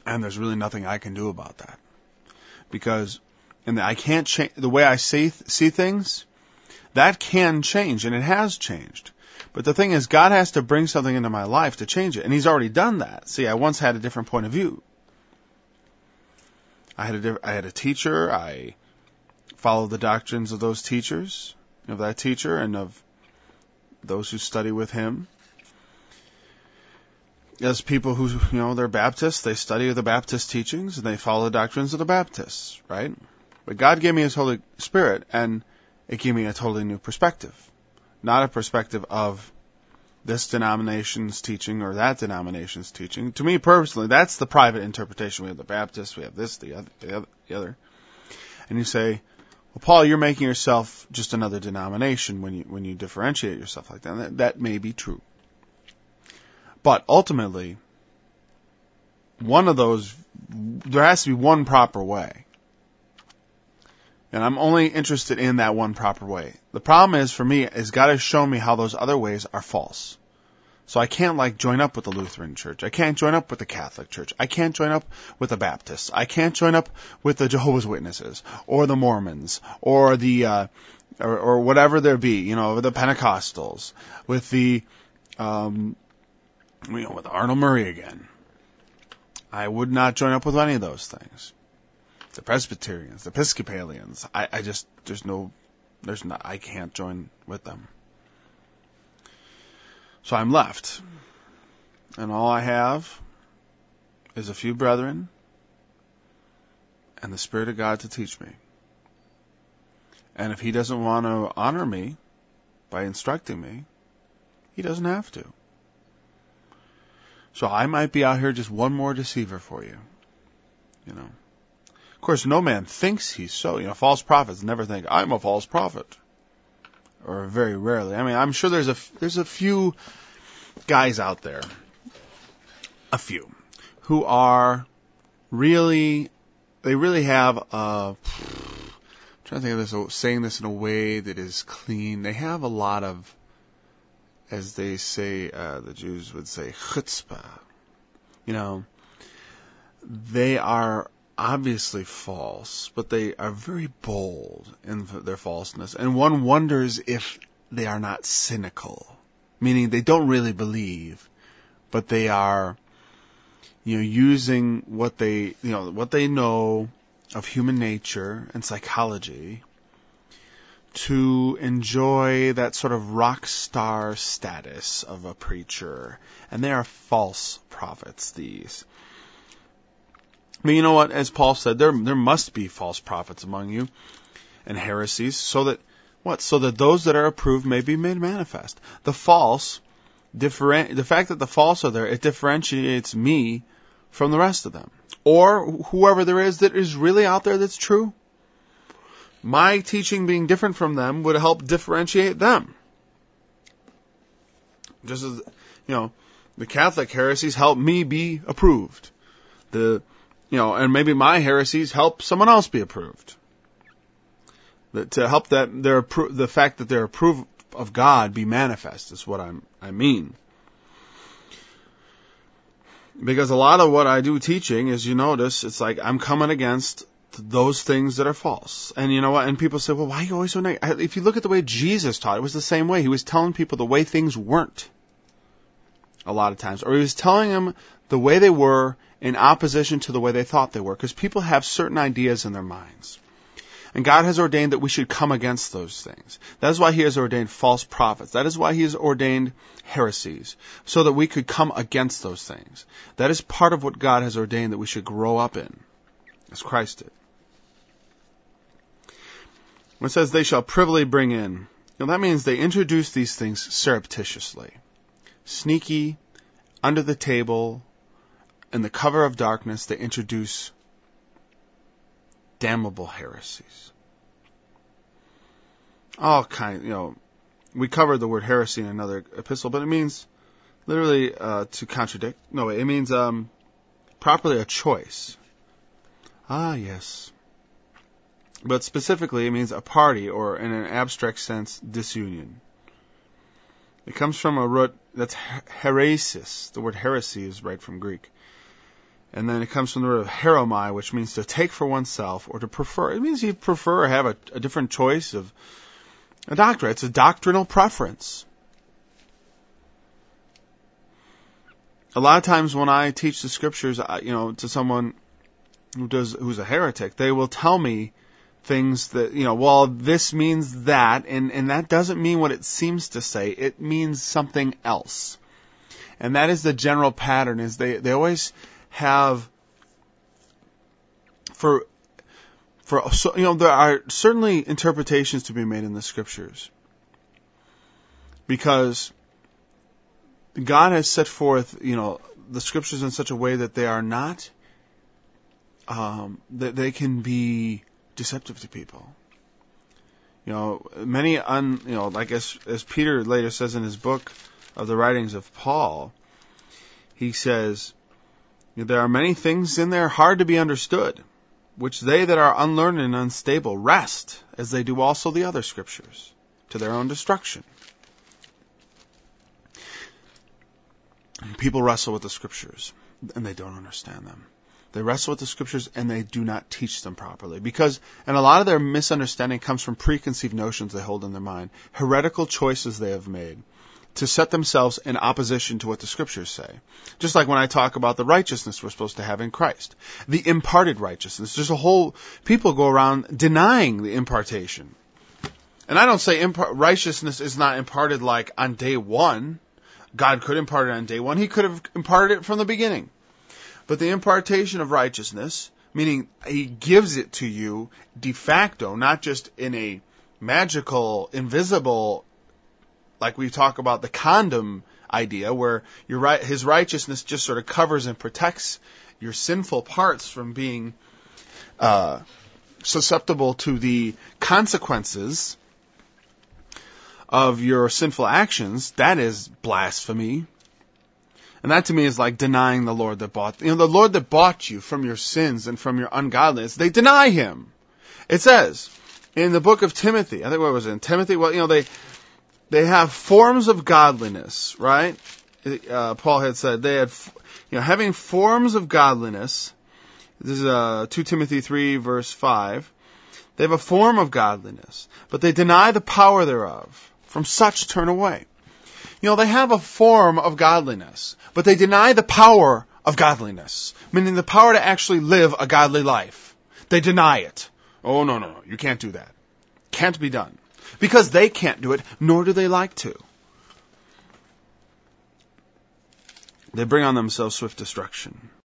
And there's really nothing I can do about that. Because I can't change the way I see things. That can change, and it has changed. But the thing is, God has to bring something into my life to change it, and He's already done that. See, I once had a different point of view. I had a teacher. I followed the doctrines of those teachers, of that teacher, and of those who study with him. As people who, they're Baptists, they study the Baptist teachings, and they follow the doctrines of the Baptists, right? But God gave me His Holy Spirit, and it gave me a totally new perspective. Not a perspective of this denomination's teaching or that denomination's teaching. To me personally, that's the private interpretation. We have the Baptists, we have this, the other. And you say, well, Paul, you're making yourself just another denomination when you differentiate yourself like that. And that may be true. But ultimately, there has to be one proper way. And I'm only interested in that one proper way. The problem is, for me, is God has shown me how those other ways are false. So I can't join up with the Lutheran Church. I can't join up with the Catholic Church. I can't join up with the Baptists. I can't join up with the Jehovah's Witnesses or the Mormons or the or whatever there be, the Pentecostals, with the with Arnold Murray again. I would not join up with any of those things. The Presbyterians, the Episcopalians, I can't join with them. So I'm left. And all I have is a few brethren and the Spirit of God to teach me. And if He doesn't want to honor me by instructing me, He doesn't have to. So I might be out here just one more deceiver for you. Of course, no man thinks he's so. False prophets never think, I'm a false prophet. Or very rarely. I mean, I'm sure there's a few guys out there, who are really have I'm trying to think of saying this in a way that is clean. They have a lot of, as they say, the Jews would say, chutzpah. They are obviously false, but they are very bold in their falseness. And one wonders if they are not cynical, meaning they don't really believe, but they are, using what they know of human nature and psychology to enjoy that sort of rock star status of a preacher. And they are false prophets, these. But you know what? As Paul said, there must be false prophets among you and heresies, so that those that are approved may be made manifest. The fact that the false are there, it differentiates me from the rest of them, or whoever there is that is really out there that's true. My teaching being different from them would help differentiate them. Just as the Catholic heresies help me be approved. And maybe my heresies help someone else be approved. To help the fact that they're approved of God be manifest is what I mean. Because a lot of what I do teaching is, notice, it's like I'm coming against those things that are false. And you know what? And people say, well, why are you always so negative? If you look at the way Jesus taught, it was the same way. He was telling people the way things weren't a lot of times. Or he was telling them the way they were in opposition to the way they thought they were. Because people have certain ideas in their minds. And God has ordained that we should come against those things. That is why He has ordained false prophets. That is why He has ordained heresies, so that we could come against those things. That is part of what God has ordained that we should grow up in, as Christ did. When it says they shall privily bring in, that means they introduce these things surreptitiously, sneaky, under the table, in the cover of darkness. They introduce damnable heresies. All kind, we covered the word heresy in another epistle, but it means literally to contradict. No, it means properly a choice. Ah, yes. But specifically, it means a party, or in an abstract sense, disunion. It comes from a root that's heresis. The word heresy is right from Greek. And then it comes from the word of heromai, which means to take for oneself or to prefer. It means you prefer or have a different choice of a doctrine. It's a doctrinal preference. A lot of times when I teach the scriptures, to someone who's a heretic, they will tell me things that, well, this means that, and that doesn't mean what it seems to say. It means something else. And that is the general pattern, is they always have, there are certainly interpretations to be made in the scriptures, because God has set forth, the scriptures in such a way that they are not, that they can be deceptive to people. Many like as Peter later says in his book of the writings of Paul, he says, there are many things in there hard to be understood, which they that are unlearned and unstable wrest, as they do also the other scriptures, to their own destruction. People wrestle with the scriptures, and they don't understand them. They wrestle with the scriptures, and they do not teach them properly. And a lot of their misunderstanding comes from preconceived notions they hold in their mind, heretical choices they have made to set themselves in opposition to what the scriptures say. Just like when I talk about the righteousness we're supposed to have in Christ. The imparted righteousness. People go around denying the impartation. And I don't say righteousness is not imparted like on day one. God could impart it on day one. He could have imparted it from the beginning. But the impartation of righteousness, meaning He gives it to you de facto, not just in a magical, invisible, like we talk about the condom idea, where His righteousness just sort of covers and protects your sinful parts from being susceptible to the consequences of your sinful actions. That is blasphemy. And that to me is like denying the Lord that bought, the Lord that bought you from your sins and from your ungodliness. They deny Him. It says in the book of Timothy, I think what was it in Timothy? Well, they have forms of godliness, right? Paul had said they had, having forms of godliness. This is 2 Timothy 3 verse 5. They have a form of godliness, but they deny the power thereof. From such turn away. They have a form of godliness, but they deny the power of godliness, meaning the power to actually live a godly life. They deny it. Oh, no, you can't do that. Can't be done. Because they can't do it, nor do they like to. They bring on themselves swift destruction.